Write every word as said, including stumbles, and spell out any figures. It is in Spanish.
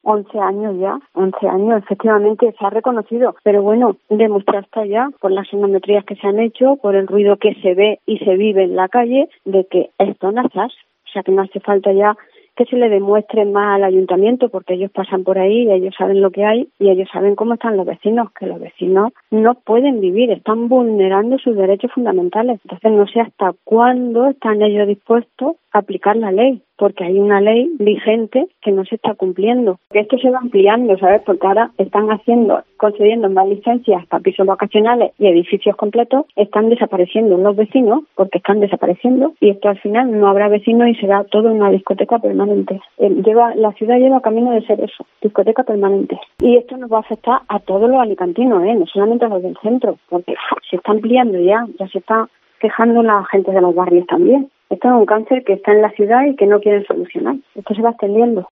once años ya, once años, efectivamente se ha reconocido, pero bueno, demuestra hasta ya por las sonometrías que se han hecho, por el ruido que se ve y se vive en la calle, de que es zona Z A S, o sea que no hace falta ya que se le demuestre más al ayuntamiento, porque ellos pasan por ahí y ellos saben lo que hay y ellos saben cómo están los vecinos, que los vecinos no pueden vivir, están vulnerando sus derechos fundamentales. Entonces no sé hasta cuándo están ellos dispuestos a aplicar la ley, porque hay una ley vigente que no se está cumpliendo. Que esto se va ampliando, ¿sabes? Porque ahora están haciendo, concediendo más licencias para pisos vacacionales y edificios completos, están desapareciendo los vecinos, porque están desapareciendo, y esto al final no habrá vecinos y será todo una discoteca permanente. Eh, lleva, la ciudad lleva camino de ser eso, discoteca permanente. Y esto nos va a afectar a todos los alicantinos, ¿eh? No solamente a los del centro, porque uf, se está ampliando ya, ya se está quejando la gente de los barrios también. Esto es un cáncer que está en la ciudad y que no quieren solucionar. Esto se va extendiendo.